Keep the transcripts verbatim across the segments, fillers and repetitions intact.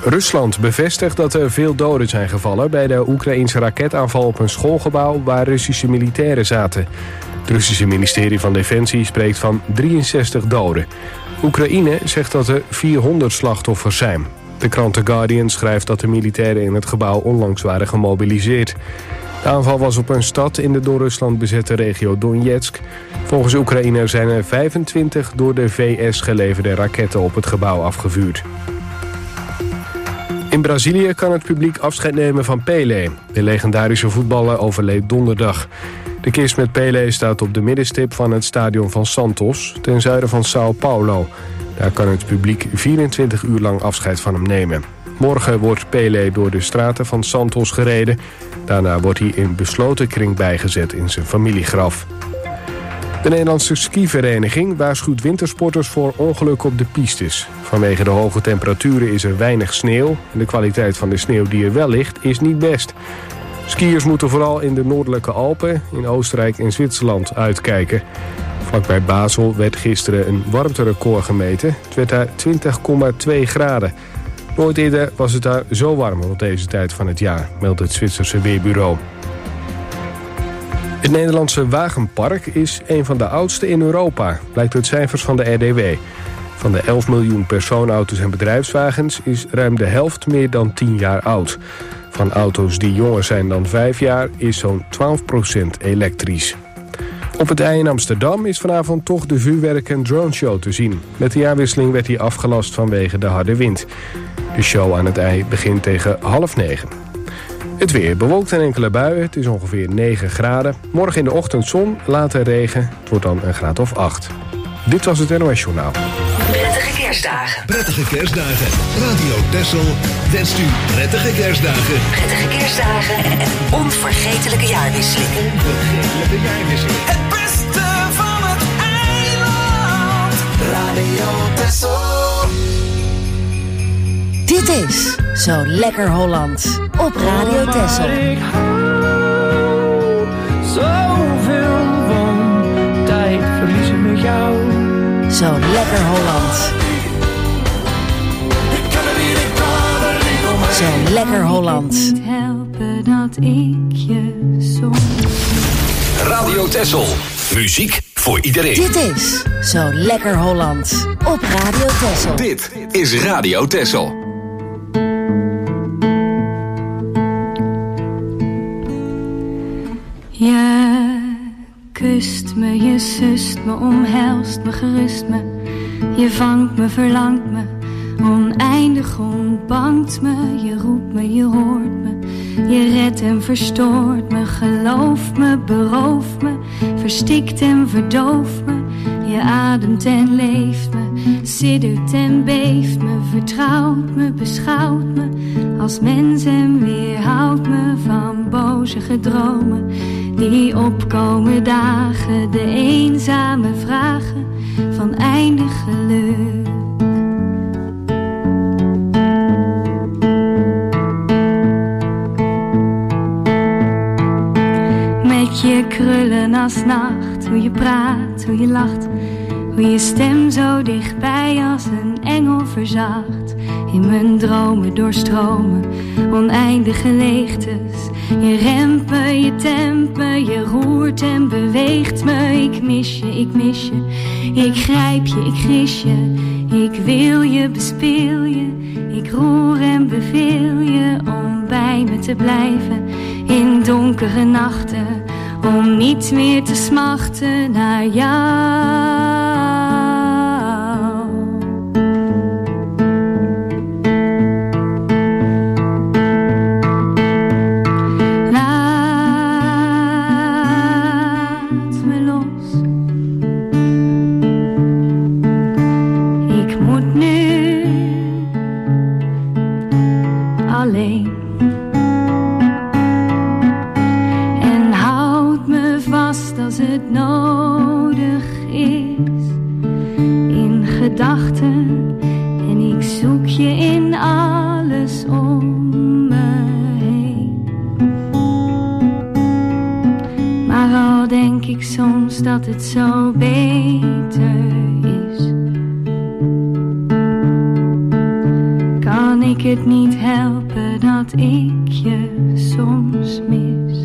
Rusland bevestigt dat er veel doden zijn gevallen bij de Oekraïense raketaanval op een schoolgebouw waar Russische militairen zaten. Het Russische ministerie van Defensie spreekt van drieënzestig doden. Oekraïne zegt dat er vierhonderd slachtoffers zijn. De krant The Guardian schrijft dat de militairen in het gebouw onlangs waren gemobiliseerd. De aanval was op een stad in de door Rusland bezette regio Donetsk. Volgens Oekraïne zijn er vijfentwintig door de V S geleverde raketten op het gebouw afgevuurd. In Brazilië kan het publiek afscheid nemen van Pelé. De legendarische voetballer overleed donderdag. De kist met Pelé staat op de middenstip van het stadion van Santos, ten zuiden van São Paulo. Daar kan het publiek vierentwintig uur lang afscheid van hem nemen. Morgen wordt Pelé door de straten van Santos gereden. Daarna wordt hij in besloten kring bijgezet in zijn familiegraf. De Nederlandse skivereniging waarschuwt wintersporters voor ongelukken op de pistes. Vanwege de hoge temperaturen is er weinig sneeuw en de kwaliteit van de sneeuw die er wel ligt is niet best. Skiers moeten vooral in de noordelijke Alpen, in Oostenrijk en Zwitserland uitkijken. Vlakbij Basel werd gisteren een warmterecord gemeten. Het werd daar twintig komma twee graden. Nooit eerder was het daar zo warm rond deze tijd van het jaar, meldt het Zwitserse weerbureau. Het Nederlandse wagenpark is een van de oudste in Europa, blijkt uit cijfers van de R D W. Van de elf miljoen persoonauto's en bedrijfswagens is ruim de helft meer dan tien jaar oud. Van auto's die jonger zijn dan vijf jaar is zo'n twaalf procent elektrisch. Op het IJ in Amsterdam is vanavond toch de vuurwerk- en droneshow te zien. Met de jaarwisseling werd hij afgelast vanwege de harde wind. De show aan het IJ begint tegen half negen. Het weer bewolkt en enkele buien. Het is ongeveer negen graden. Morgen in de ochtend zon, later regen. Het wordt dan een graad of acht. Dit was het N O S Journaal. Prettige kerstdagen. Prettige kerstdagen. Radio Texel wenst u prettige kerstdagen. Prettige kerstdagen en een onvergetelijke jaarwisseling. Onvergetelijke jaarwisseling. Het beste van het eiland. Radio Texel. Dit is Zo Lekker Hollands op Radio Texel. Ik hou zoveel van tijd verliezen met jou. Zo Lekker Hollands. Zo Lekker Hollands. Ik kan niet helpen dat ik je soms. Radio Texel. Muziek voor iedereen. Dit is Zo Lekker Hollands op Radio Texel. Dit is Radio Texel. Je kust me, je sust me, omhelst me, gerust me. Je vangt me, verlangt me, oneindig ontbangt me. Je roept me, je hoort me, je redt en verstoort me. Gelooft me, berooft me, verstikt en verdooft me. Je ademt en leeft me, siddert en beeft me. Vertrouwt me, beschouwt me als mens en weerhoudt me van boze gedromen die opkomen dagen, de eenzame vragen van eindig geluk. Met je krullen als nacht, hoe je praat, hoe je lacht, hoe je stem zo dichtbij als een engel verzacht. In mijn dromen doorstromen oneindige leegtes. Je remt me, je tempt me, je roert en beweegt me. Ik mis je, ik mis je, ik grijp je, ik gis je. Ik wil je, bespeel je, ik roer en beveel je om bij me te blijven in donkere nachten. Om niet meer te smachten naar jou. En ik zoek je in alles om me heen. Maar al denk ik soms dat het zo beter is, kan ik ik het niet helpen dat ik je soms mis.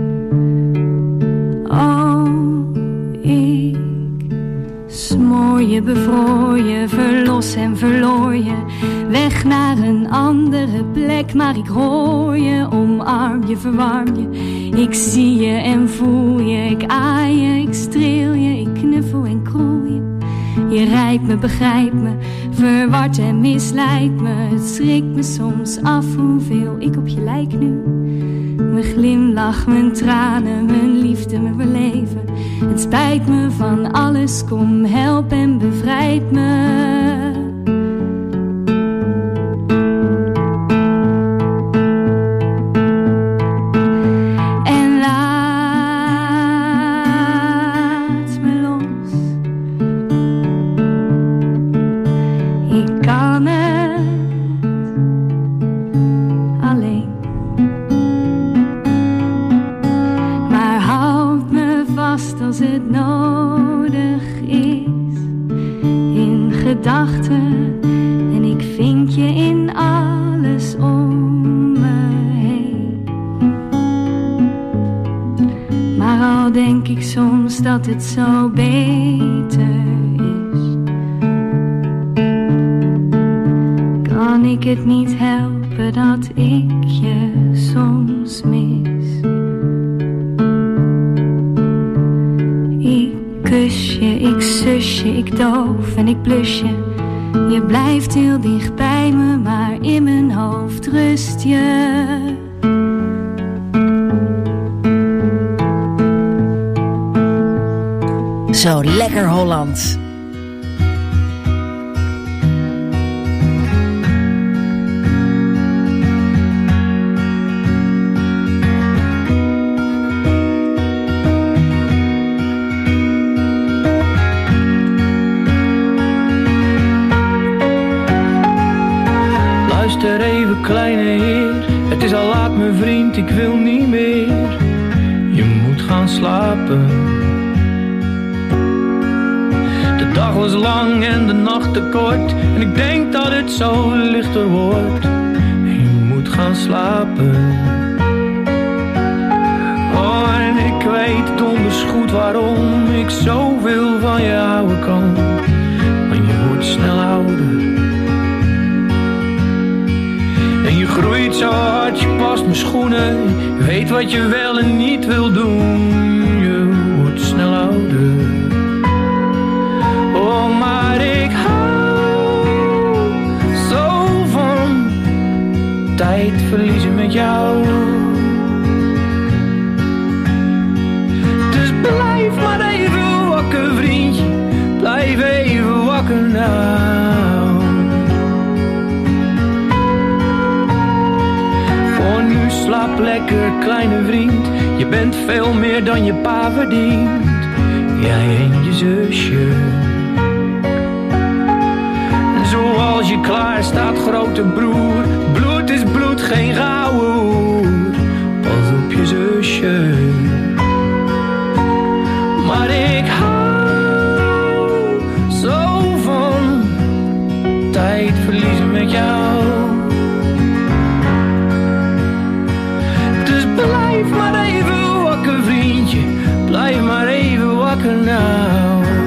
Oh, ik smoor je, bevroor je, verlos en verloor je. Weg naar een andere plek, maar ik hoor je. Omarm je, verwarm je. Ik zie je en voel je. Ik aai je, ik streel je. Ik knuffel en kroel je. Je rijdt me, begrijpt me. Verward en misleidt me. Het schrikt me soms af hoeveel ik op je lijk nu. Mijn glimlach, mijn tranen, mijn liefde, mijn beleven. Het spijt me van alles, kom help en bevrijd me. En ik vind je in alles om me heen. Maar al denk ik soms dat het zo beter is, kan ik het niet helpen dat ik je soms mis. Ik kus je, ik sus je, ik doof en ik blus je. Je blijft heel dicht bij me, maar in mijn hoofd rust je. Zo lekker Holland. Luister even, kleine heer, het is al laat mijn vriend, ik wil niet meer. Je moet gaan slapen. De dag was lang en de nacht te kort, en ik denk dat het zo lichter wordt. Je moet gaan slapen. Oh, en ik weet donders goed waarom ik zoveel van je houden kan. Maar je wordt snel ouder. En je groeit zo hard, je past mijn schoenen. Je weet wat je wel en niet wil doen. Je wordt snel ouder. Oh, maar ik hou zo van tijd verliezen met jou. Dus blijf maar even wakker, vriendje. Blijf even wakker nou. Voor nu slaap lekker, kleine vriend. Je bent veel meer dan je pa verdient. Jij en je zusje. Zoals je klaar staat, grote broer. Bloed is bloed, geen gouden hoer. Pas op je zusje. Maar ik hou zo van tijd verliezen met jou. Dus blijf maar even wakker, vriendje. Blijf maar even wakker nou.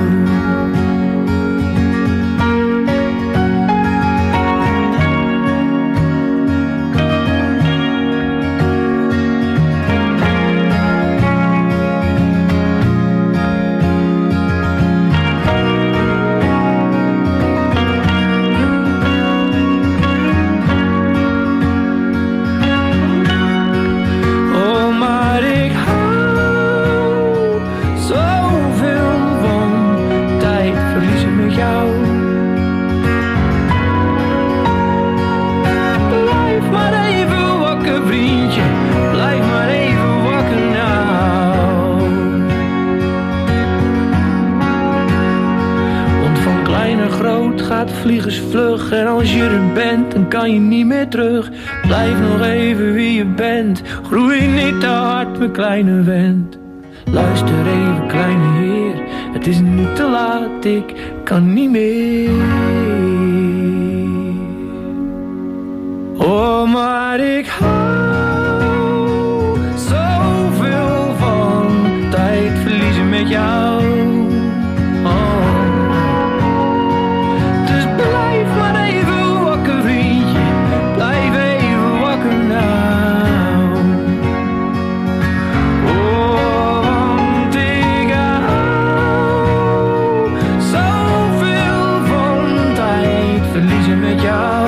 Vliegensvlug en als je er bent, dan kan je niet meer terug. Blijf nog even wie je bent. Groei niet te hard, mijn kleine vent. Luister even, kleine heer. Het is nu te laat, ik kan niet meer. Maar ik hou zoveel van tijd verliezen met jou. Oh. Dus blijf maar even wakker, vriendje. Blijf even wakker nou. Oh, want ik hou zoveel van tijd verliezen met jou.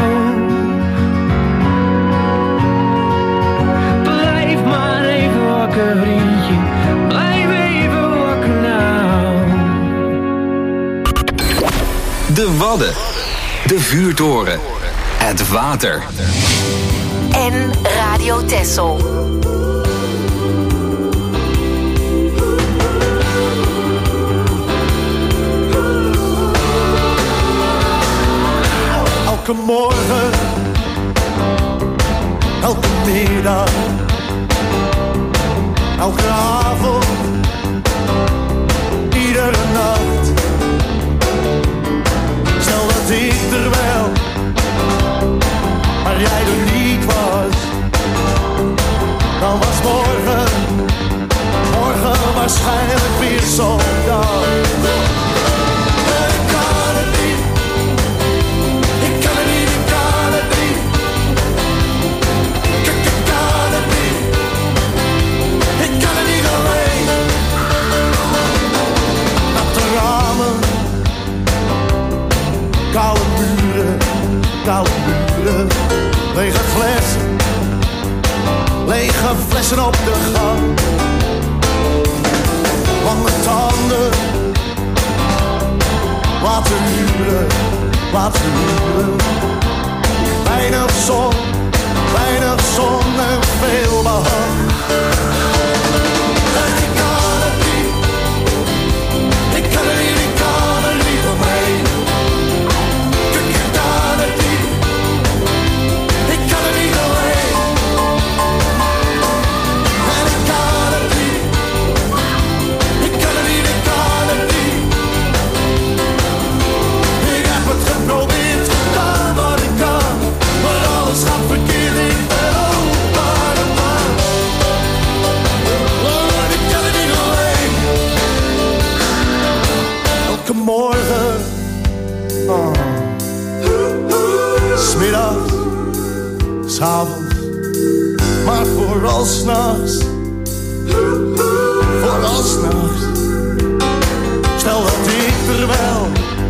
Vriendje, blijf even wakker nou. De Wadden, de vuurtoren, het water. En Radio Texel. Elke morgen, elke middag, elke avond, iedere nacht. Stel dat ik er wel, maar jij er niet was. Dan was morgen, morgen waarschijnlijk weer zo'n dag. En ik kan het niet, ik kan het niet, ik kan het niet. Ik, ik kan het niet. Ik kan het niet alleen. Natte ramen, koude muren, koude muren, lege flessen, lege flessen op de gang. Lange tanden, laten huren, laten huren. Weinig zon, weinig zon en veel behang. En ik kan het niet, ik kan het niet, ik kan er niet omheen. Ik, ik kan het niet, ik kan het niet alleen. En ik kan het niet, ik kan het niet, ik kan het niet. Ik heb het geprobeerd, gedaan wat ik kan, maar alles gaat verkeerd, ik ben ook maar een man. Ik kan het niet alleen. Elke morgen, oh. 'Smiddags, 's'avonds, maar vooral 's nachts, vooral 's nachts. Stel dat ik er wel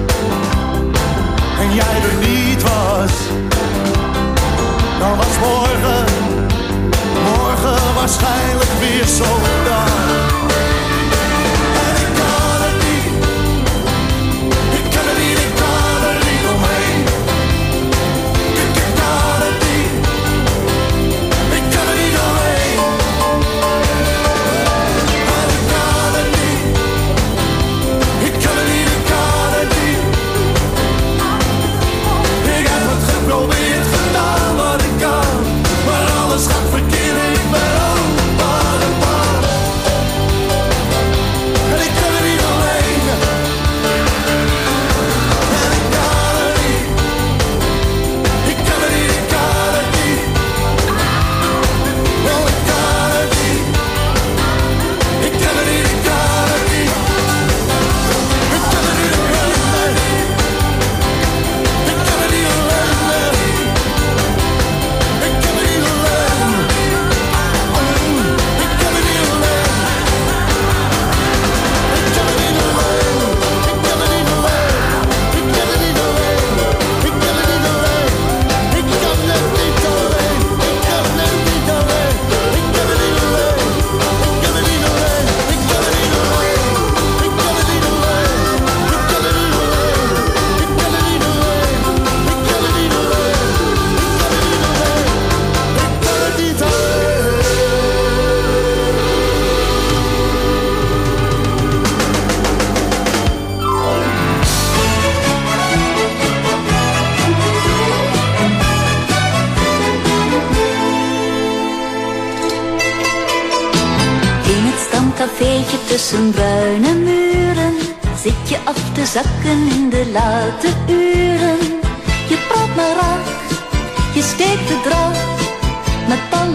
en jij er niet was, dan was morgen, morgen waarschijnlijk weer zo'n dag. En ik kan het niet, ik kan het niet, ik kan er niet omheen. Ik, ik kan het niet, ik kan het niet alleen. En ik kan het niet, ik kan het niet, ik kan het niet. Ik heb het geprobeerd, gedaan wat ik kan, maar alles gaat verkeerd, ik ben ook maar een man. En ik kan het niet alleen. En ik kan het niet, ik kan het niet, ik kan het niet. Wel, ik kan het niet, ik kan het niet, ik kan het niet. Ik kan het niet alleen, nee. Ik kan het niet alleen, nee. Ik kan het niet alleen. Ik kan het niet alleen. Ik kan het niet alleen. Ik kan het niet alleen. Ik kan het niet alleen. Ik kan het niet alleen. Ik kan het niet alleen. Ik kan het niet alleen. Ik kan het niet alleen. Ik kan het niet alleen. Ik kan het niet alleen. Ik kan het niet alleen. Ik kan het niet alleen. Ik kan het niet alleen. Ik kan het niet alleen. Ik kan het niet alleen. In het stamcafeetje tussen bruine muren zit je af te zakken in de late uren. Je praat maar af, je steekt de draad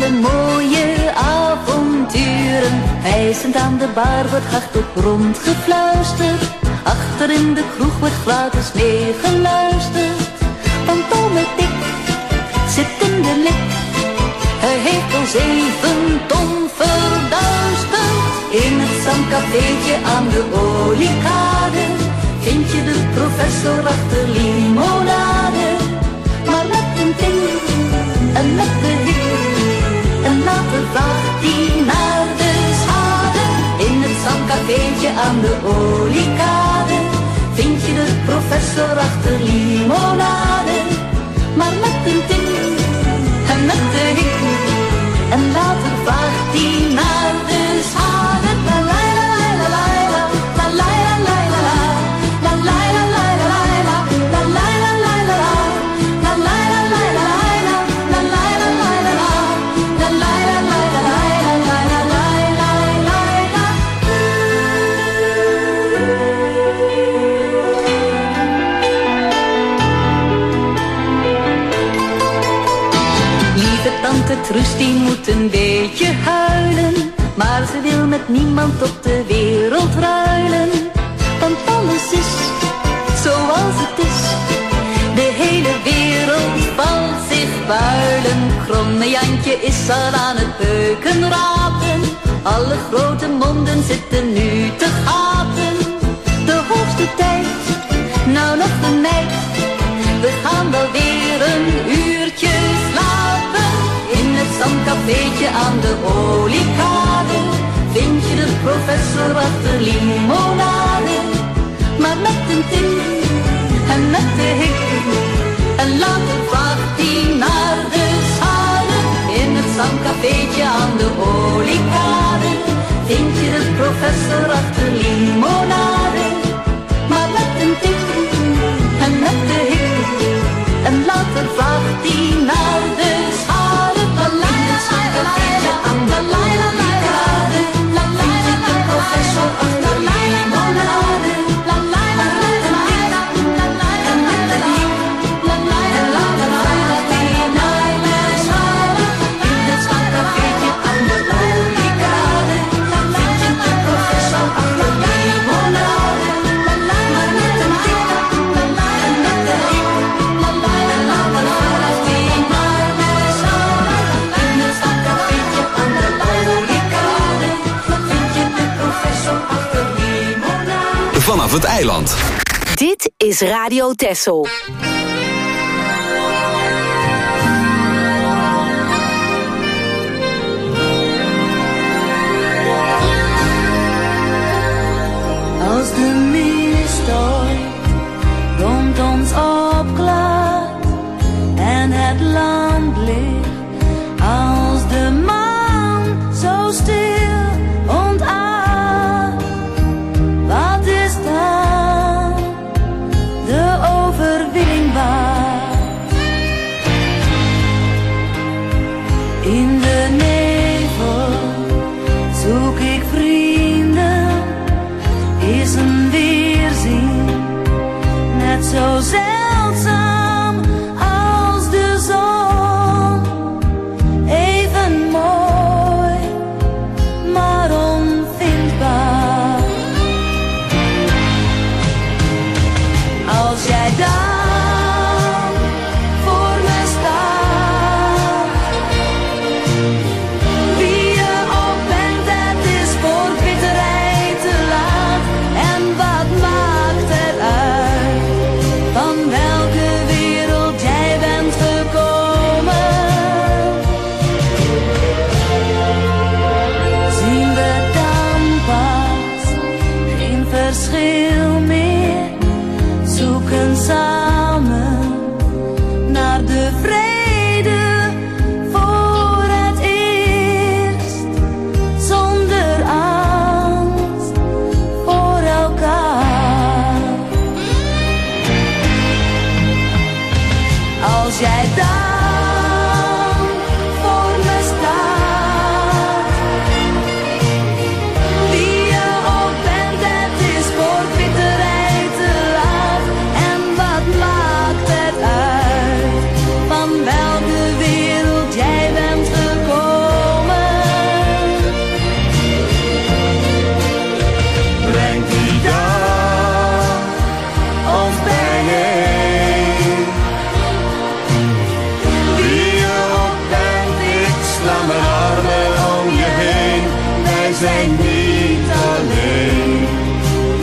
de mooie avonturen. Hijsend aan de bar wordt hardop rondgefluisterd. Achter in de kroeg wordt gratis meegeluisterd. Want ome Dick zit in de lik. Hij heeft al zeven ton verduisterd. In het zandcafeetje aan de oliekade vind je de professor achter limonade. Maar met een ting en met de hik. En later vraagt hij naar de schade. In het zandcafeetje aan de oliekade vind je de professor achter limonade. Maar met een ting en met de hik. En later vraagt hij naar de schade. La la la la la la la la la la la. La la la la la la la la la la la la. La la la la la la la la la la la la. La la la la la la la la la la. Lieve tante Truus die moet een beetje huilen, maar ze wil met niemand op de wereld ruilen. Want alles is zoals het is. De hele wereld valt zich builen. Kromme Jantje is al aan het beuken rapen. Alle grote monden zitten nu te gapen. De hoogste tijd, nou nog een meid. We gaan wel weer een uurtje slapen. In het zandcafeetje aan de oliekade vind je de professor achter limonade. Maar met een ting en met de hik. En later vraagt hij naar de schade. In het zandcafeetje aan de oliekade vind je de professor achter limonade. Maar met een ting en met de hik. En later vraagt hij naar de schade. In het zandcafeetje aan de oliekade vind je de professor achter limonade. Vanaf het eiland. Dit is Radio Texel. Als de mist ooit rond ons opklaart en het land ligt als de maan zo stil ontaard, wat is dan de overwinning waard? In de nevel zoek ik vrienden, is een weerzien net zo zeldzaam als de zon. Even mooi, maar onvindbaar. Als jij dan voor me staat,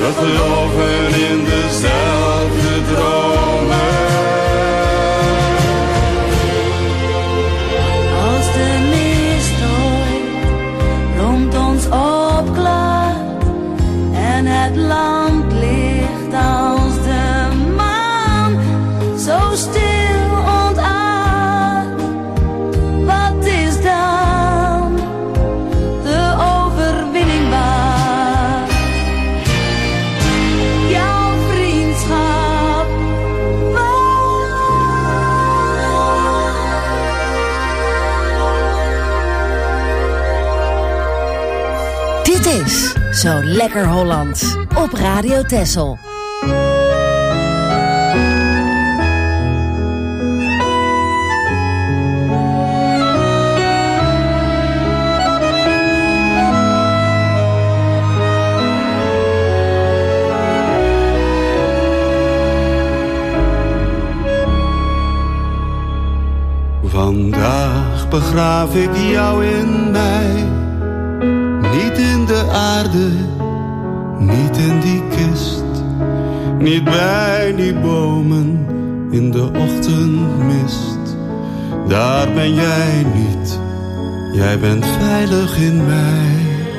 We geloven in dezelfde dromen. Als de mist ooit rond ons opklaart en het land ligt als de maan, zo stil ontaard, wat is dan de overwinning waard? Jouw vriendschap Dit is Zo Lekker Holland op Radio Texel. Vandaag begraaf ik jou in mij. Niet in de aarde, niet in die kist. Niet bij die bomen in de ochtendmist. Daar ben jij niet, jij bent veilig in mij.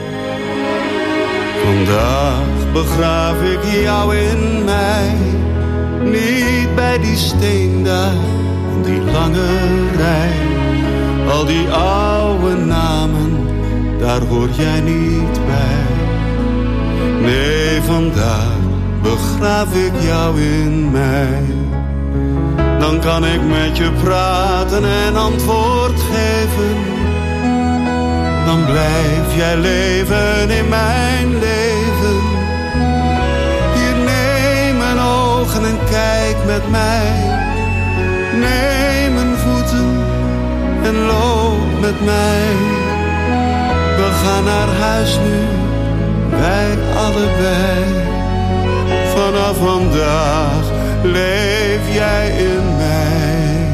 Vandaag begraaf ik jou in mij. Niet bij die steen daar, in die lange rij. Al die oude namen, daar hoor jij niet bij. Nee, vandaag begraaf ik jou in mij. Dan kan ik met je praten en antwoord geven. Dan blijf jij leven in mijn leven. Hier neem mijn ogen en kijk met mij. Neem mijn voeten en loop met mij. We gaan naar huis nu, wij allebei. Vanaf vandaag leef jij in mij.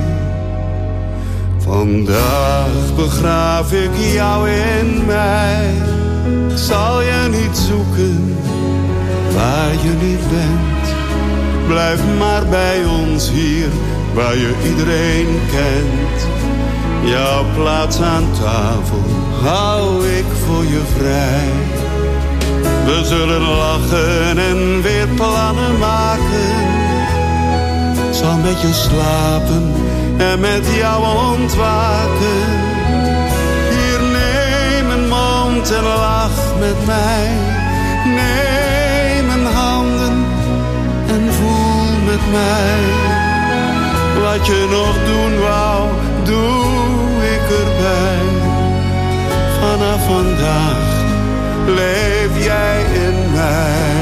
Vandaag begraaf ik jou in mij. Ik zal je niet zoeken waar je niet bent. Blijf maar bij ons hier, waar je iedereen kent. Jouw plaats aan tafel hou ik voor je vrij. We zullen lachen en weer plannen maken. Ik zal met je slapen en met jou ontwaken. Hier neem mijn mond en lach met mij. Neem mijn handen en voel met mij. Wat je nog doen wou, doe ik erbij. Vanaf vandaag leef jij in mij.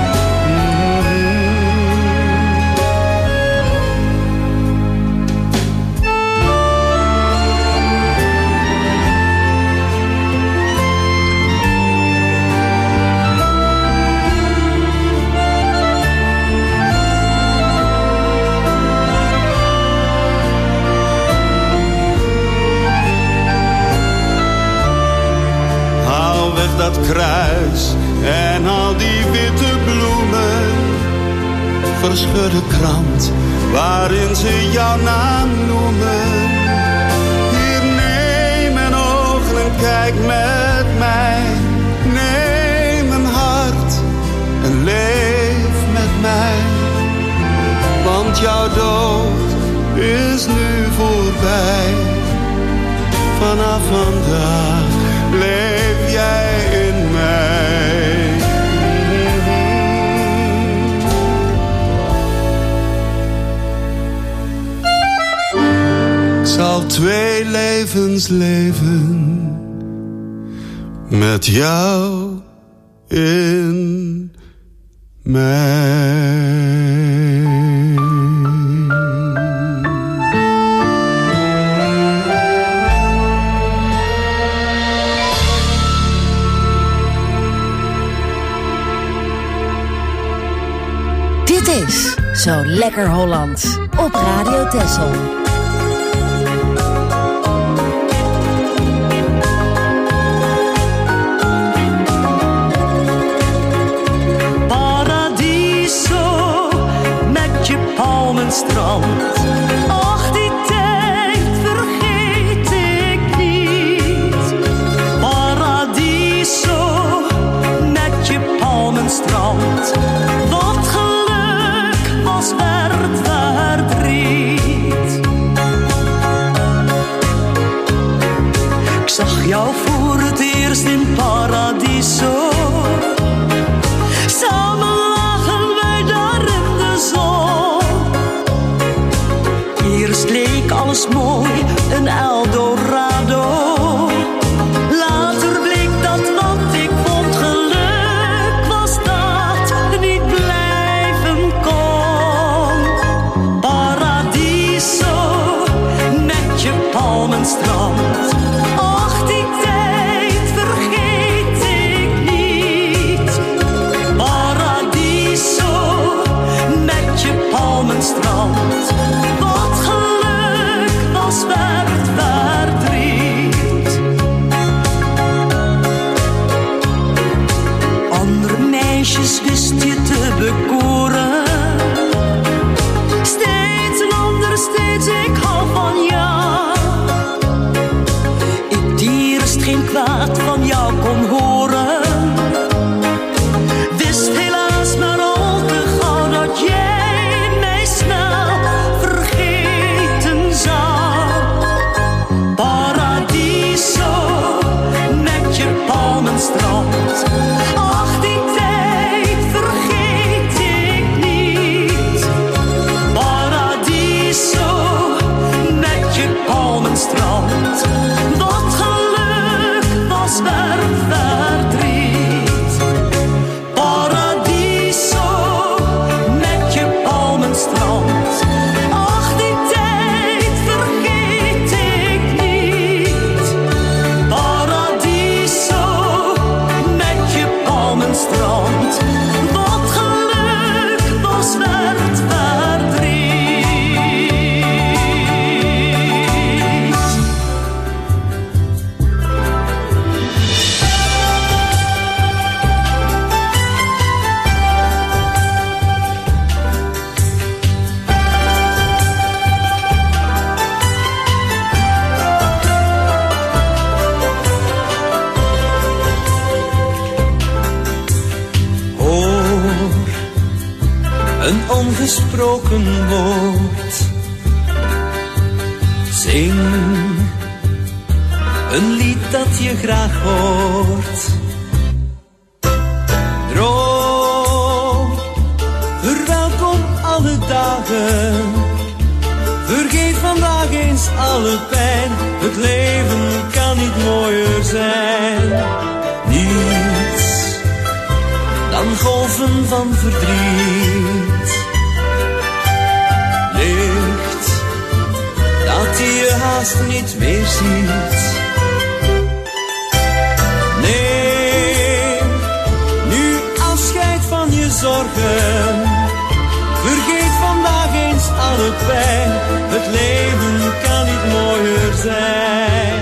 Dat kruis en al die witte bloemen. Verscheur de krant waarin ze jouw naam noemen. Hier neem mijn ogen en kijk met mij. Neem mijn hart en leef met mij. Want jouw dood is nu voorbij. Vanaf vandaag leef jij in mij. Ik zal twee levens leven met jou in mij. Dit is Zo Lekker Holland op Radio Texel. Bye. jou voor het eerst in Paradiso. Samen lagen wij daar in de zon. Eerst leek alles mooi, een Eldorado. Later bleek dat wat ik vond geluk was dat niet blijven kon. Paradiso, met je palmenstrand. Ach, die tijd vergeet ik niet. Paradiso, met je palmenstrand. Wat geluk was werd verdriet. Andere meisjes wist je te bekoren. Steeds een ander, steeds ik hou van jou. Ik die eerst geen kwaad van jou kon horen. Wist helaas maar al te gauw dat jij mij snel vergeten zou. Paradiso, met je palmenstrand. Ach, die tijd vergeet ik niet. Paradiso, met je palmenstrand. Wat geluk was werd verdriet. Paradiso, met je palmenstrand. Ach, die tijd vergeet ik niet. Paradiso, met je palmenstrand. Wat geluk was werd verdriet. Hoor, een ongesproken woord. Zing een lied dat je graag hoort. Droom, verwelkom alle dagen. Vergeet vandaag eens alle pijn. Het leven kan niet mooier zijn. Niets dan golven van verdriet. Licht dat je haast niet meer ziet. Neem nu afscheid van je zorgen. Vergeet vandaag eens alle pijn. Het leven kan niet mooier zijn.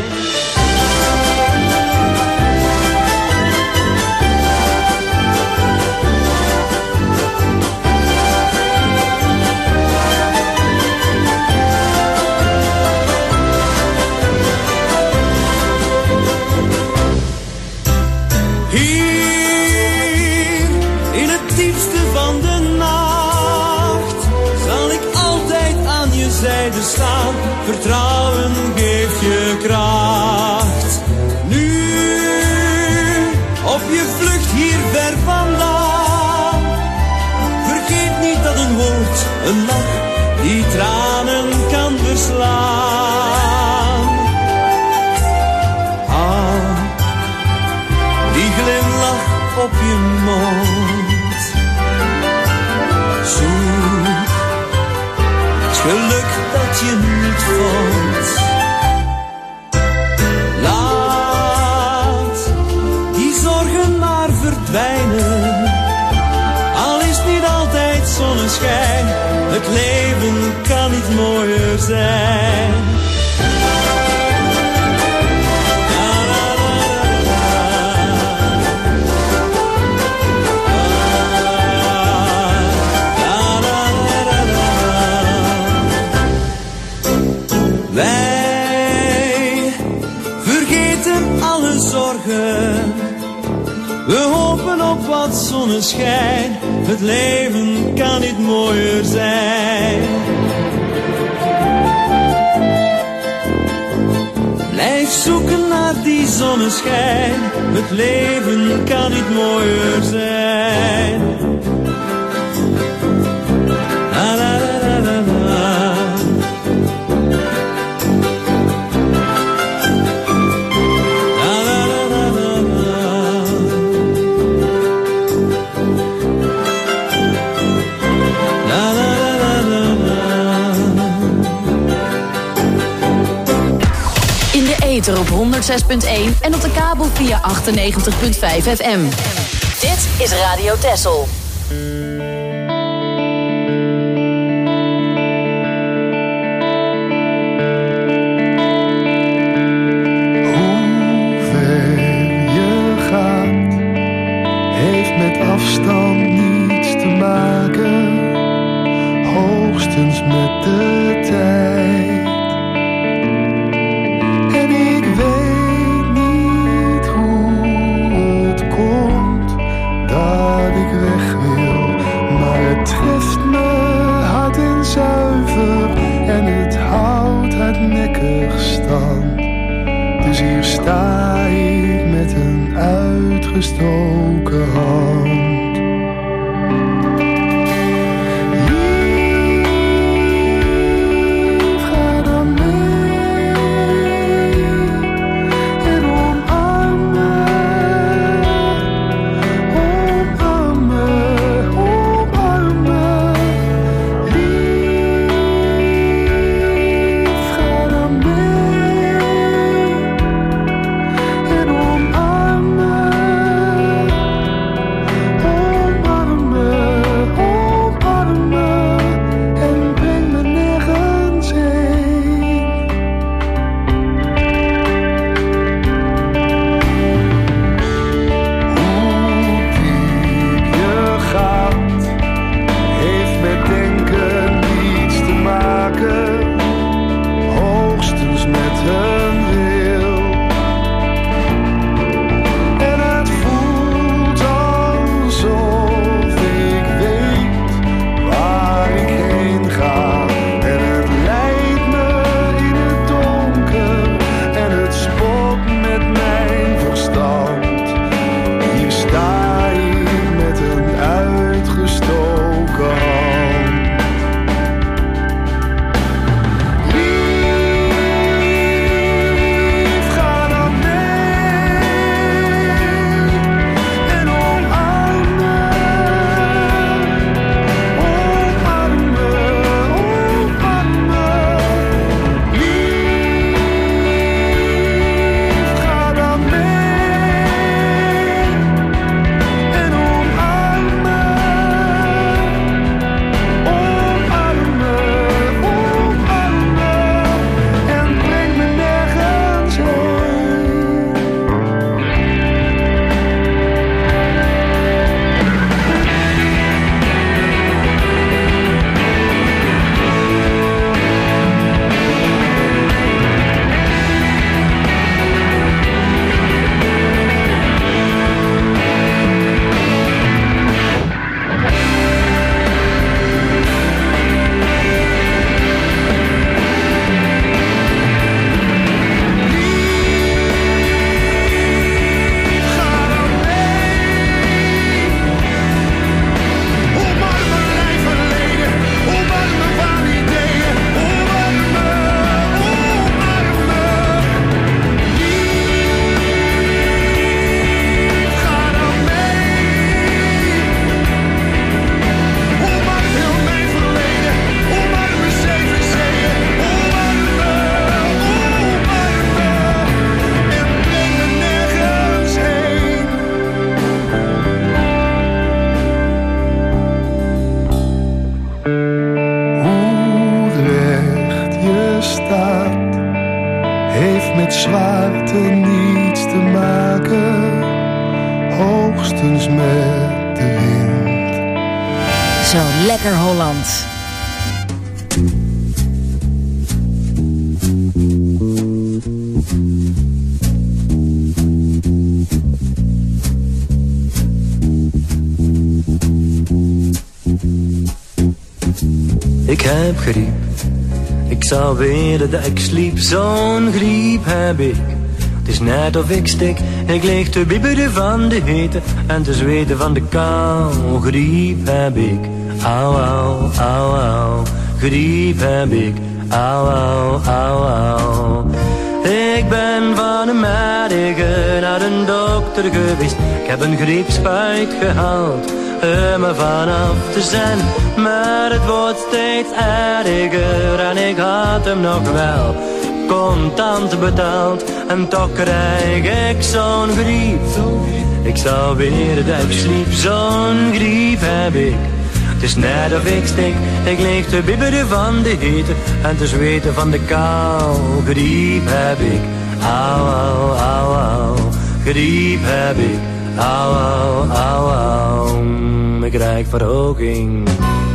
Hier in het diepste van de nacht zal ik altijd aan je zijde staan. Vertrouwen geeft je kracht. Nu op je vlucht hier ver vandaan. Vergeet niet dat een woord, een lach, die tranen kan verslaan. Hou die glimlach op je mond. Zoek het geluk dat je niet vond. Laat die zorgen maar verdwijnen. Al is het niet altijd zonneschijn. Het leven kan niet mooier zijn. Wij vergeten alle zorgen. We hopen op wat zonneschijn. Het leven kan niet mooier zijn. Blijf zoeken naar die die zonneschijn. Het leven kan niet mooier zijn. La la la la la la. La la la la la. La la la la la. In de ether op honderdzes punt één en op de kabel via achtennegentig punt vijf F M. Dit is Radio Texel. Afstand niets te maken, hoogstens met de tijd. En ik weet niet hoe het komt dat ik weg wil, maar het treft me hard en zuiver en het houdt hardnekkig stand. Dus hier sta ik met een uitgestoken hand. met zwaarte niets te maken, hoogstens met de wind. Zo lekker Holland. Ik heb griep, ik zou willen dat ik sliep. Zo'n griep heb ik, Het is net of ik stik, ik lig te bibberen van de hitte en te zweten van de kou. Griep heb ik, au au, au au. Griep heb ik, au au, au au. Ik ben van een merige naar een dokter geweest. Ik heb een griepspuit gehaald om er vanaf te zijn. Maar het wordt steeds erger en ik had hem nog wel contant betaald. En toch krijg ik zo'n griep. Ik zou willen dat ik sliep, zo'n griep heb ik. Het is net of ik stik, ik lig te bibberen van de hitte en te zweten van de kou. Griep heb ik, au au au au. Griep heb ik, au au au au. Ik krijg verhoging.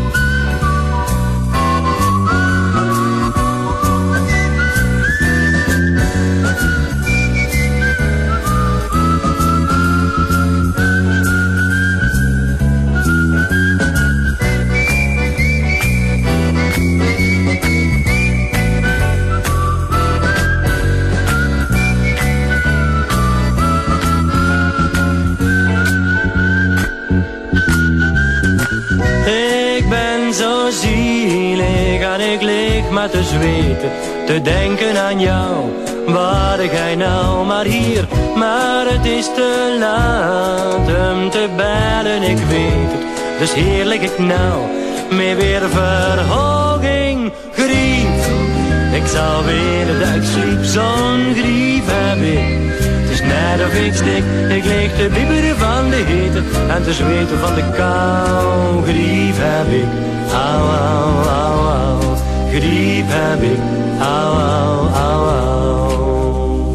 Zo zielig en ik lig maar te zweten, te denken aan jou. Waar jij nou maar hier, maar het is te laat om te bellen, ik weet het. Dus hier lig ik nou, met weer verhoging, griep. Ik zou willen dat ik sliep, zo'n griep heb ik. Het is net of ik stik, ik lig te bibberen van de hitte en te zweten van de kou. Griep heb ik. Au, au, au, au, griep heb ik, au, au, au, au.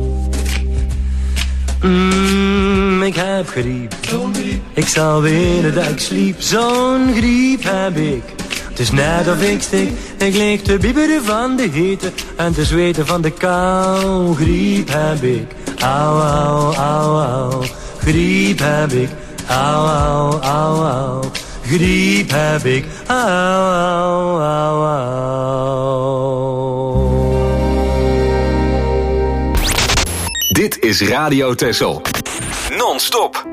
Mm, ik heb griep, ik zou willen dat ik sliep, zo'n griep heb ik. Het is net of ik stik, ik lig te bibberen van de hitte en te zweten van de kou. Griep heb ik, au, au, au, au, griep heb ik, au, au, au, au. Griep heb ik, au, au, au, au. Dit is Radio Texel. Non-stop.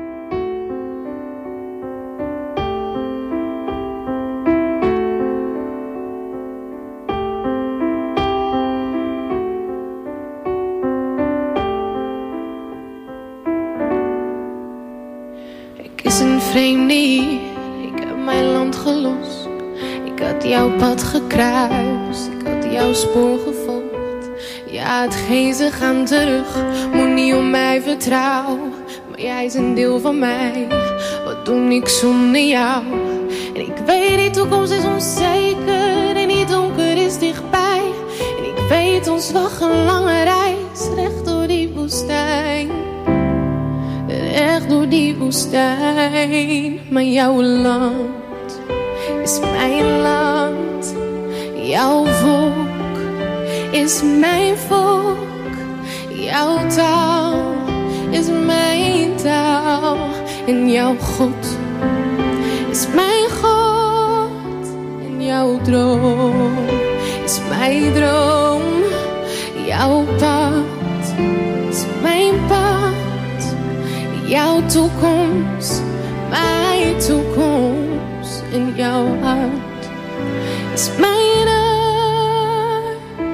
Ik is een vreemde, mijn land gelost. Ik had jouw pad gekruist, ik had jouw spoor gevolgd. Ja, hetgeen ze gaan terug, moet niet om mij vertrouwen. Maar jij is een deel van mij, wat doe ik zonder jou? En ik weet die toekomst is onzeker en die donker is dichtbij. En ik weet ons wacht een lange reis, recht door die woestijn. Recht door die woestijn, maar jouw land is mijn land. Jouw volk is mijn volk. Jouw taal is mijn taal. En jouw God is mijn God. En jouw droom is mijn droom. Jouw pad is mijn pad. Jouw toekomst, mijn toekomst. En jouw hart is mijn hart.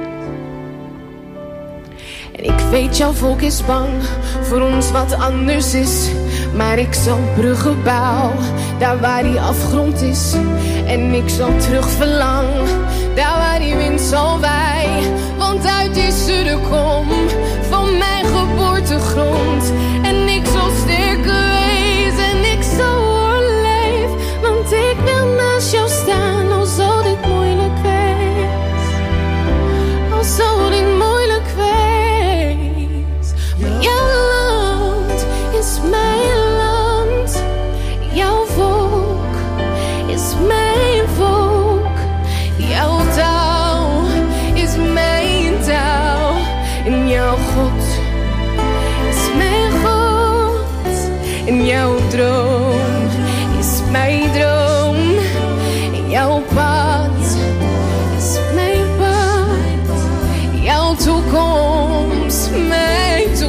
En ik weet jouw volk is bang voor ons wat anders is. Maar ik zal bruggen bouwen, daar waar die afgrond is. En ik zal terug verlangen, daar waar die wind zal waaien. Want uit die sudden kom van mijn geboortegrond. En ik zal sterker wezen en ik zal overleven. Want ik wil naast jou staan, al zal dit moeilijk wees. Al zal dit moeilijk wees. Maar jouw land is mijn land. Jouw volk is mijn volk. Jouw taal is mijn taal. En jouw God is mijn God. En jouw droom is mijn droom. En jouw pad is mijn pad. Jouw toekomst, mijn toekomst.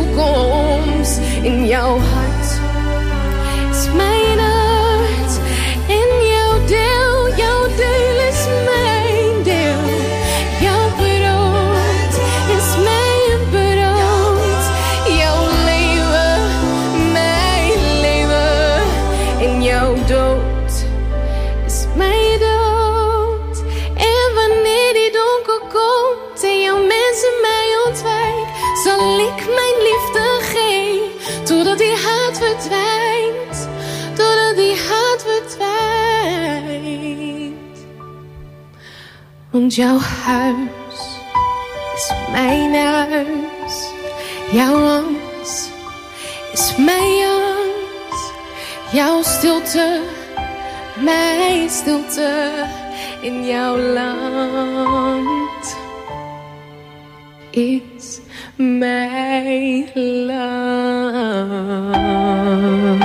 zal ik mijn liefde geven, totdat die haat verdwijnt, totdat die haat verdwijnt. Want jouw huis is mijn huis, jouw angst is mijn angst, jouw stilte, mijn stilte in jouw land is mijn land.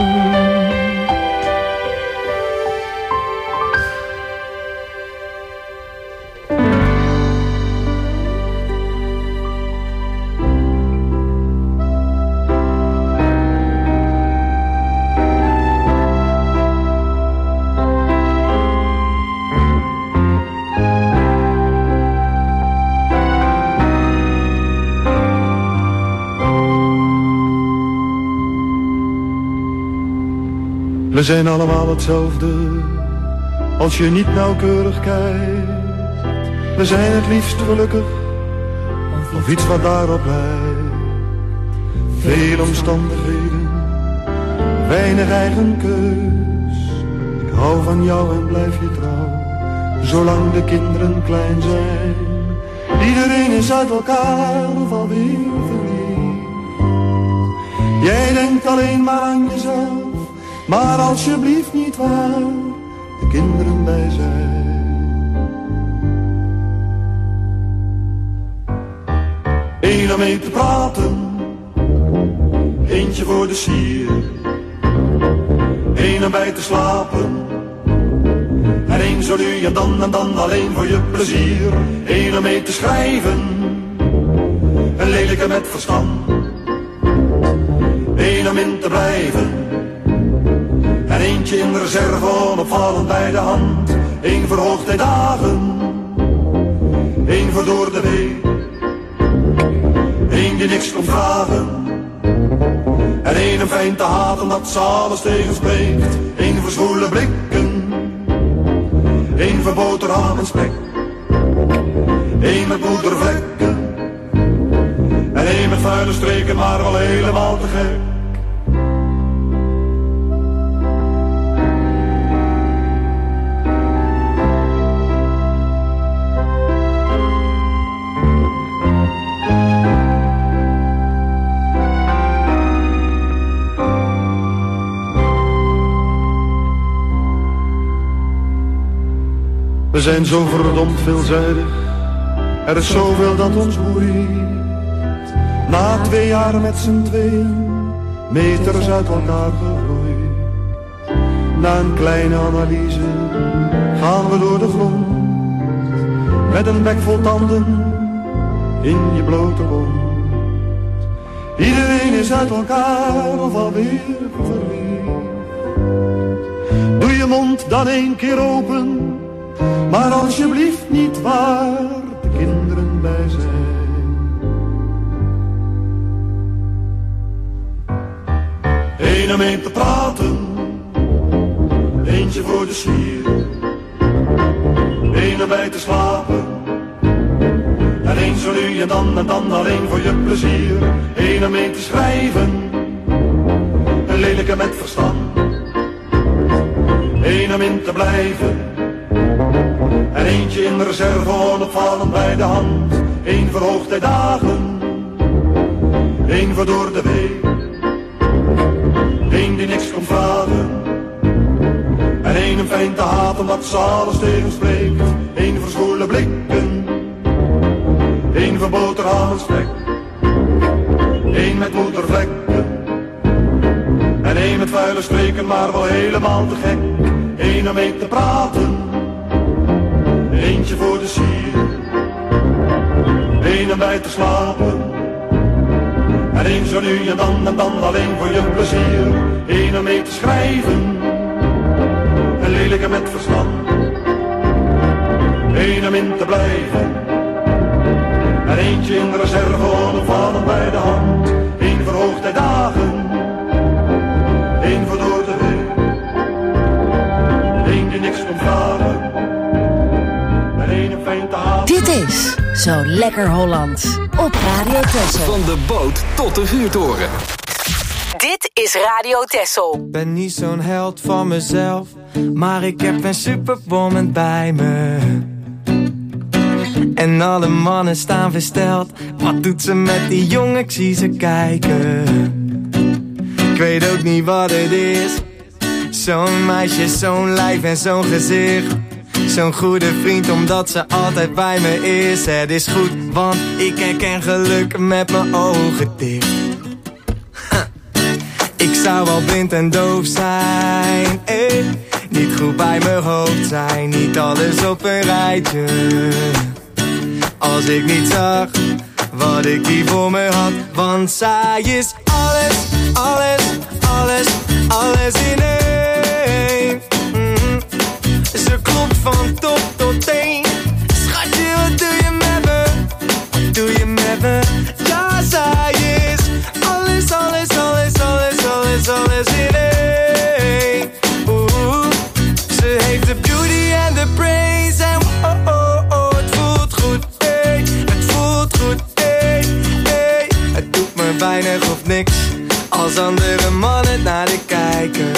We zijn allemaal hetzelfde, als je niet nauwkeurig kijkt. We zijn het liefst gelukkig, of iets wat daarop lijkt. Veel omstandigheden, weinig eigen keus. Ik hou van jou en blijf je trouw, zolang de kinderen klein zijn. Iedereen is uit elkaar of alweer verliefd. Jij denkt alleen maar aan jezelf, maar alsjeblieft niet waar de kinderen bij zijn. Eén om mee te praten, eentje voor de sier. Eén om bij te slapen, en één zo nu en dan en dan alleen voor je plezier. Eén om mee te schrijven, een lelijke met verstand. Eén om in te blijven, en eentje in reserve onopvallend bij de hand. Eén voor hoogtijdagen, één voor door de week. Eén die niks komt vragen, en één om fijn te haten dat ze alles tegenspreekt. Eén voor zwoele blikken, één voor boterham en spek. Eén met moedervlekken, en één met vuile streken, maar wel helemaal te gek. We zijn zo verdomd veelzijdig, er is zoveel dat ons boeit. Na twee jaar met z'n tweeën, meters uit elkaar gegroeid. Na een kleine analyse gaan we door de grond, met een bek vol tanden in je blote mond. Iedereen is uit elkaar of alweer verliefd. Doe je mond dan één keer open, maar alsjeblieft niet waar de kinderen bij zijn. Eén om één te praten, eentje voor de sier. Eén om bij te slapen, en één zo nu en dan en dan alleen voor je plezier. Eén om één te schrijven, een lelijke met verstand. Eén om in te blijven, en eentje in reserve onopvallend bij de hand. Eén voor hoogtijdagen, één voor door de week. Eén die niks komt vragen, en één om fijn te haten dat ze alles tegenspreekt. Eén voor zwoele blikken, één voor boterham en spek. Eén met moedervlekken, en één met vuile streken, maar wel helemaal te gek. Eén om mee te praten, eentje voor de sier. Eén om bij te slapen, en één zo nu en dan en dan alleen voor je plezier. Eén om mee te schrijven, een lelijke met verstand. Eén om in te blijven, en eentje in reserve onopvallend bij de hand. Eén voor hoogtijdagen, één voor door de week. Eén die niks komt vragen, en één om fijn te haten. Dit is Zo Lekker Lekker Holland op Radio Texel. Van de boot tot de vuurtoren. Dit is Radio Texel. Ik ben niet zo'n held van mezelf, maar ik heb een superwoman bij me. En alle mannen staan versteld. Wat doet ze met die jongen? Ik zie ze kijken. Ik weet ook niet wat het is. Zo'n meisje, zo'n lijf en zo'n gezicht. Zo'n goede vriend omdat ze altijd bij me is. Het is goed, want ik herken geluk met mijn ogen dicht. Ha. Ik zou wel blind en doof zijn, eh. Niet goed bij mijn hoofd zijn, niet alles op een rijtje. Als ik niet zag wat ik hier voor me had. Want zij is alles, alles, alles, alles in één. Mm-hmm. Ze klopt van top tot teen. Schatje, wat doe je met me? Wat doe je met me? Ja, zij is alles, alles, alles, alles, alles, alles in één. Oeh, ze heeft de beauty en de praise. En oh, oh, oh, het voelt goed, ey. Het voelt goed, ey, ey. Het doet me weinig of niks als andere mannen naar de kijken.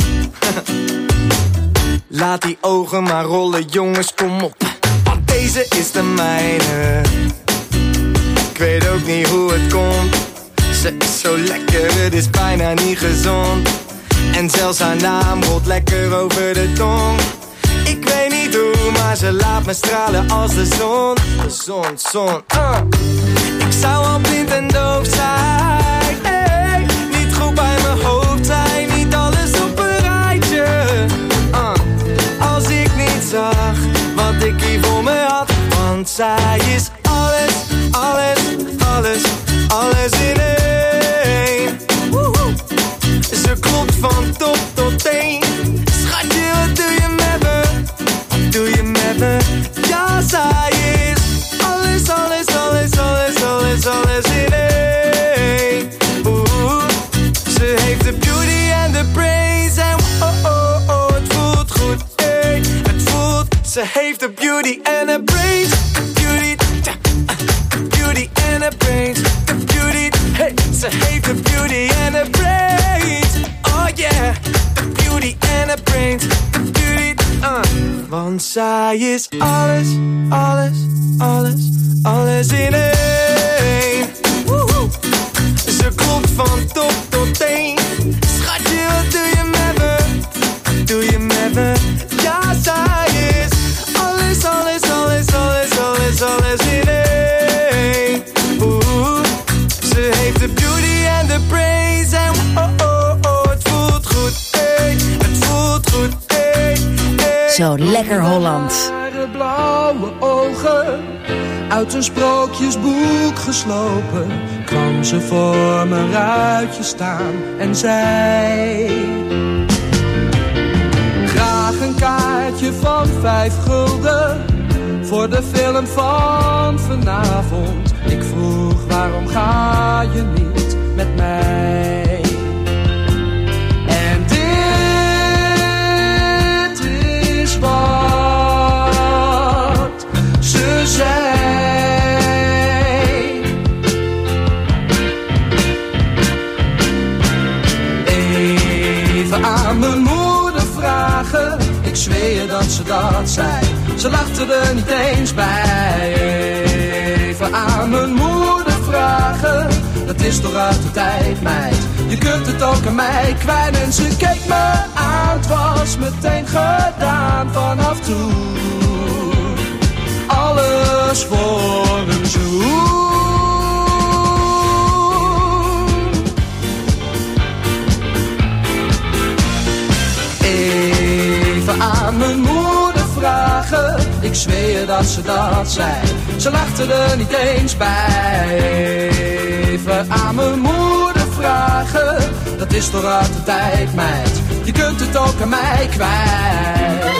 Laat die ogen maar rollen, jongens, kom op. Want deze is de mijne. Ik weet ook niet hoe het komt. Ze is zo lekker, het is bijna niet gezond. En zelfs haar naam rolt lekker over de tong. Ik weet niet hoe, maar ze laat me stralen als de zon. De zon, zon, uh. Ik zou al blind en doof zijn, hey. Niet goed bij mijn hoofd zijn, niet alles op een rijtje. uh. Als ik niet zag wat ik hier voor me had. Want zij is alles, alles, alles, alles in één. Woehoe. Ze klopt van top tot teen. Schatje, wat doe je met me? Wat doe je met me? Ja, zij is alles, alles, alles, alles, alles, alles in één. Oeh, ze heeft de beauty en de praise. En oh, oh, oh, het voelt goed, ey. Het voelt, ze heeft de beauty en de praise. Beauty, tja, uh, beauty en de praise. De beauty, hey, ze heeft de beauty en de praise. Oh yeah, the beauty and the brains, the beauty, uh. Want zij is alles, alles, alles, alles in één. Woehoe. Ze klopt van top tot teen. Schatje, wat doe je met me? Wat doe je met me? Ja, zij is alles, alles, alles, alles, alles, alles in één. Oeh, ze heeft de beauty en de praise en oh, oh, oh, het voelt goed, ey. Het voelt goed, ey, ey. Zo lekker Holland. Blauwe ogen, uit een sprookjesboek geslopen, kwam ze voor mijn ruitje staan en zei: graag een kaartje van vijf gulden voor de film van vanavond. Ik vroeg, waarom ga je niet met mij? En dit is wat ze zei. Even aan mijn moeder vragen, ik zweer dat ze dat zei. Ze lachte er niet eens bij. Even aan mijn moeder vragen, dat is toch uit de tijd, meid. Je kunt het ook aan mij kwijt. En ze keek me aan, het was meteen gedaan vanaf toen. Alles voor een zoen. Even aan mijn moeder vragen, ik zweer dat ze dat zei. Ze lachte er niet eens bij. Even aan mijn moeder vragen, dat is toch uit de tijd, meid. Je kunt het ook aan mij kwijt.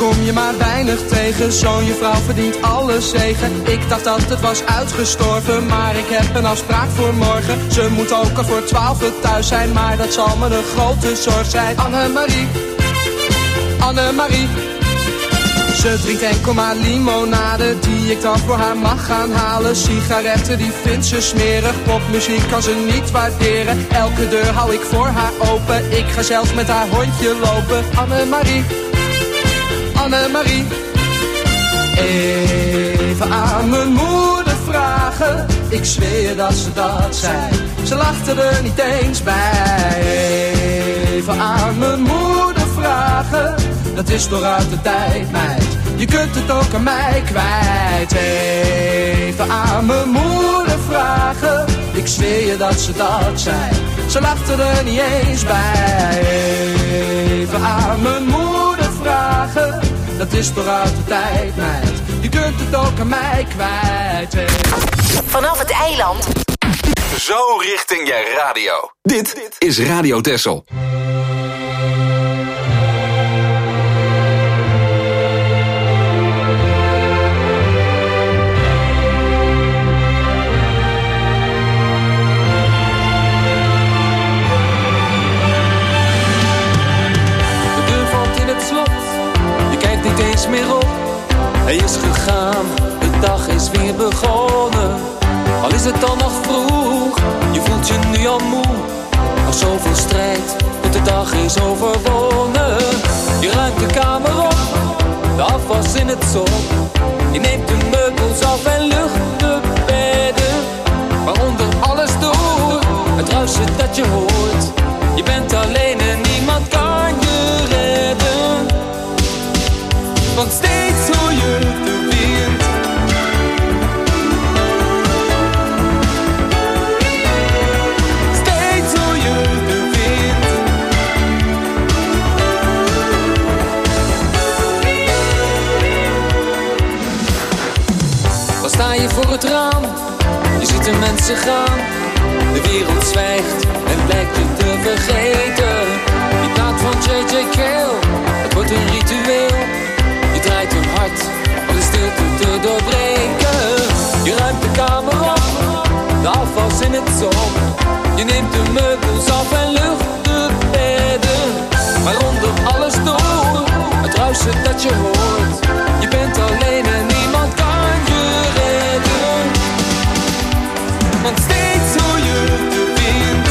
kom je maar weinig tegen. Zo'n je vrouw verdient alle zegen. Ik dacht dat het was uitgestorven, maar ik heb een afspraak voor morgen. Ze moet ook al voor twaalf thuis zijn, maar dat zal me een grote zorg zijn. Annemarie, Annemarie. Ze drinkt enkel maar limonade, die ik dan voor haar mag gaan halen. Sigaretten, die vindt ze smerig, popmuziek kan ze niet waarderen. Elke deur hou ik voor haar open, ik ga zelfs met haar hondje lopen. Annemarie, Annemarie. Even aan mijn moeder vragen, ik zweer dat ze dat zei. Ze lachte er niet eens bij. Even aan mijn moeder vragen, dat is toch uit de tijd, meid. Je kunt het ook aan mij kwijt. Even aan mijn moeder vragen, ik zweer je dat ze dat zei. Ze lachte er niet eens bij. Even aan mijn moeder vragen, dat is toch uit de tijd, meid. Je kunt het ook aan mij kwijt. Vanaf het eiland. Zo richting je radio. Dit is Radio Texel. De deur valt in het slot, je kijkt niet eens meer op. Hij is gegaan, de dag is weer begonnen. Al is het dan nog vroeg, je voelt je nu al moe. Nog zoveel strijd, tot de dag is overwonnen. Je ruimt de kamer op, de afwas in het zon. Je neemt de meubels af en lucht de bedden. Maar onder alles door, het ruisen dat je hoort. Je bent alleen en niemand kan je redden. Want steeds hoor je de wind. Steeds hoor je de wind. Dan sta je voor het raam, je ziet de mensen gaan. De wereld zwijgt en lijkt je te vergeten. Die plaat van J J Cale, het wordt een ritueel. Je draait hem hard om de stilte te doorbreken. Je ruimt de kamer op, de afwas in het zon. Je neemt de meubels af en lucht de bedden. Maar onder alles door, het ruisen dat je hoort. Je bent alleen en niemand kan je redden. Want steeds hoor je de wind.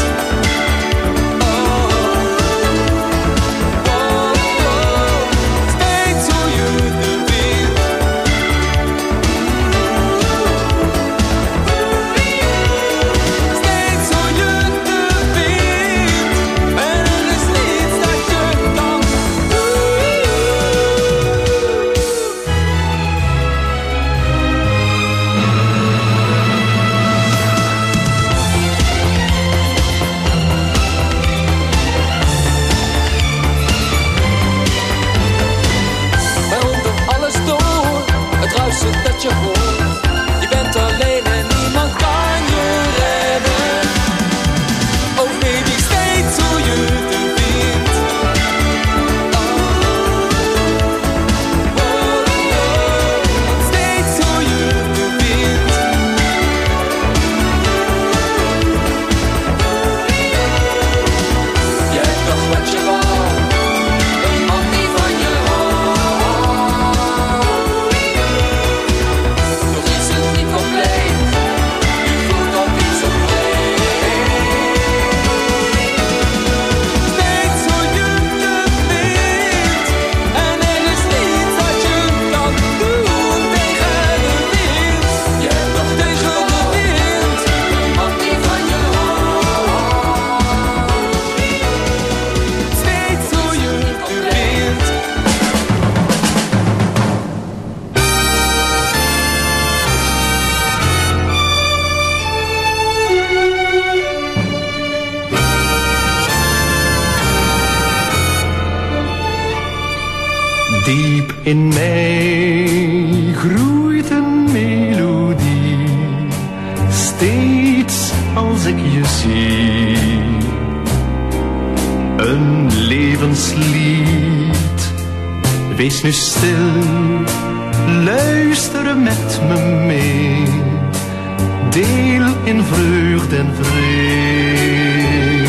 Dat je hoort, je bent alleen en niemand kan je redden. Oh baby, steeds hoor je de wind. Oh, oh, oh, steeds hoor je de wind. Je hebt nog wat je wou, een man die van je houdt. Diep in mij groeit een melodie, steeds als ik je zie. Een levenslied, Wees nu stil, luister met me mee. Deel in vreugde en vrede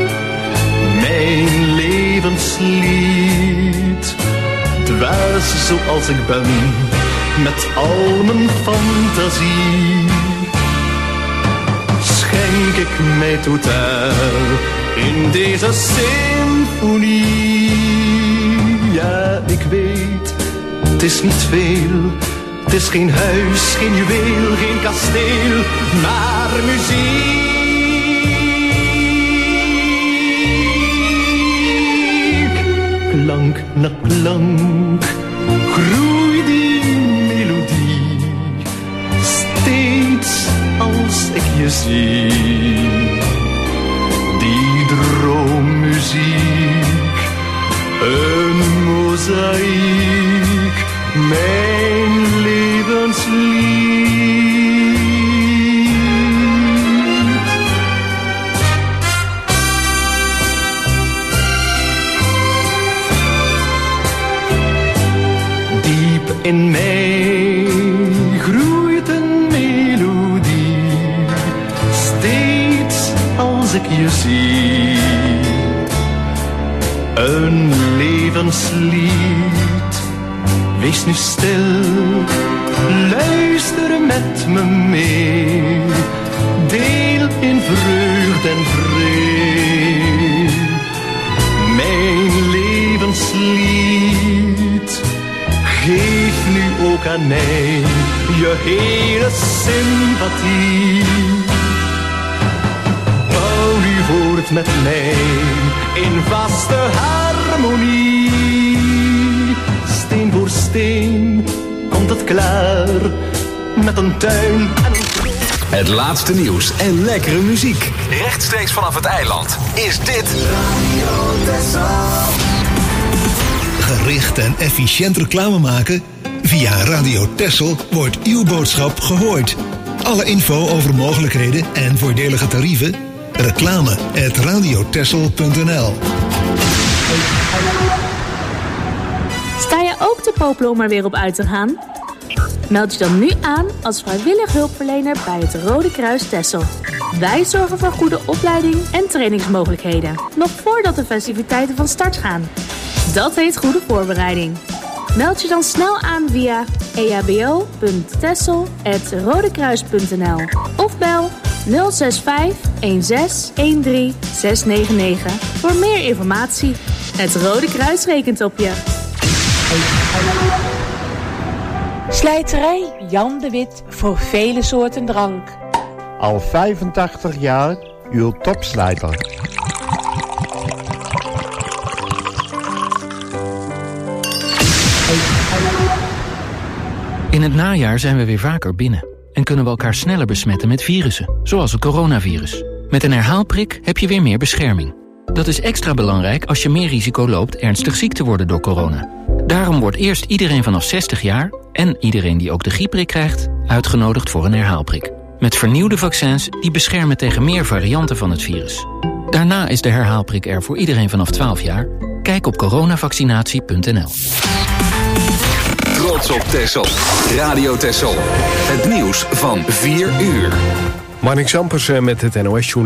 mijn levenslied. Dwaas zoals ik ben, met al mijn fantasie, schenk ik mij totaal in deze symfonie. Ja, ik weet, het is niet veel. Het is geen huis, geen juweel, geen kasteel, maar muziek. Klank na klank groeit die melodie. Steeds als ik je zie, die droommuziek, een mozaïek, mijn levenslied. Diep in mij groeit een melodie, steeds als ik je zie, een levenslied. Wees nu stil, luister met me mee. Deel in vreugde en vrede mijn levenslied. Geef nu ook aan mij je hele sympathie. Bouw nu voort met mij in vaste harmonie. Steen voor steen komt het klaar, met een tuin en een... Het laatste nieuws en lekkere muziek. Rechtstreeks vanaf het eiland is dit Radio Texel. Gericht en efficiënt reclame maken? Via Radio Texel wordt uw boodschap gehoord. Alle info over mogelijkheden en voordelige tarieven? Reclame at radiotexel punt n l. Sta je ook te popelen om er weer op uit te gaan? Meld je dan nu aan als vrijwillig hulpverlener bij het Rode Kruis Texel. Wij zorgen voor goede opleiding en trainingsmogelijkheden, nog voordat de festiviteiten van start gaan. Dat heet goede voorbereiding. Meld je dan snel aan via e h b o punt texel apenstaartje rodekruis punt n l of bel nul zes vijf een zes een drie zes negen negen voor meer informatie. Het Rode Kruis rekent op je. Slijterij Jan de Wit voor vele soorten drank. Al vijfentachtig jaar uw topslijter. In het najaar zijn we weer vaker binnen en kunnen we elkaar sneller besmetten met virussen, zoals het coronavirus. Met een herhaalprik heb je weer meer bescherming. Dat is extra belangrijk als je meer risico loopt ernstig ziek te worden door corona. Daarom wordt eerst iedereen vanaf zestig jaar en iedereen die ook de griepprik krijgt uitgenodigd voor een herhaalprik. Met vernieuwde vaccins die beschermen tegen meer varianten van het virus. Daarna is de herhaalprik er voor iedereen vanaf twaalf jaar. Kijk op coronavaccinatie punt n l. Trots op Texel. Radio Texel. Het nieuws van vier uur. Marnix Ampersen met het N O S-journaal.